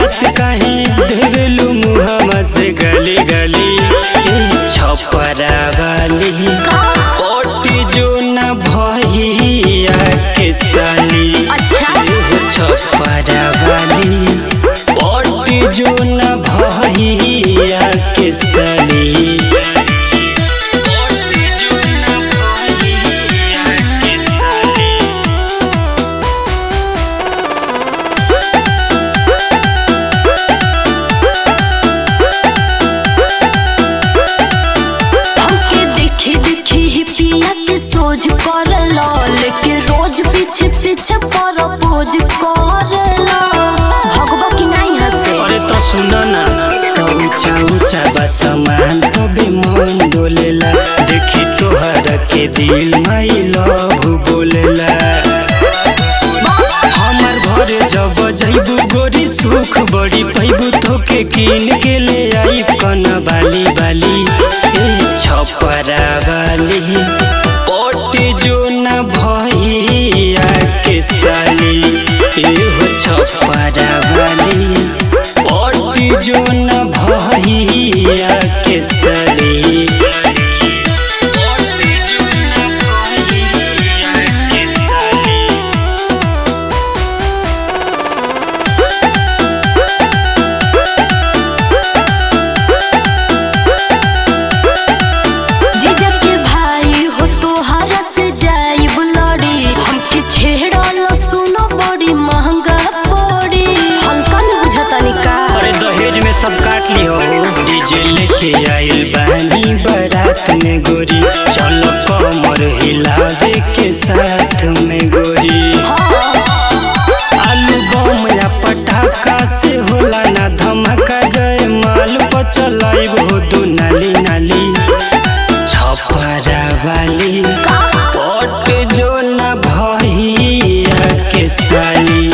हाथ काहे देवेलू मुहम्मा से गली गली छपरा वाली पटी जो न भैया के साली। छपरा वाली पटी जो न भैया के साली। सोच कर ला लेके रोज पीछे पीछे प्रपोज कर ला भगवा की नहीं हंसे। अरे तो सुनो ना ऊंचा ऊंचा बसमान तबे मन डोलेला देखी तोहर के दिल माई लव बोलेला। हमार घरे जब जइबू गोरी सुख बड़ी पैबू तोके कीन के ले आई कन बाली बाली छपरा वाली पटी जो न भैया के साली। छपरा वाली पटी जो न भैया के साली। सब काट ली हो डीजे लेके आइल बानी बारात में गोरी चलो कमर हिलावे के साथ में गोरी। आलू बम या पटाखा से होला ना धमाका जय माल पर चलाइब हो दू नाली नाली छपरा वाली पट जो न भैया के साली।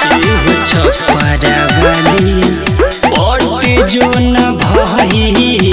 छपरा वाली जो न भैया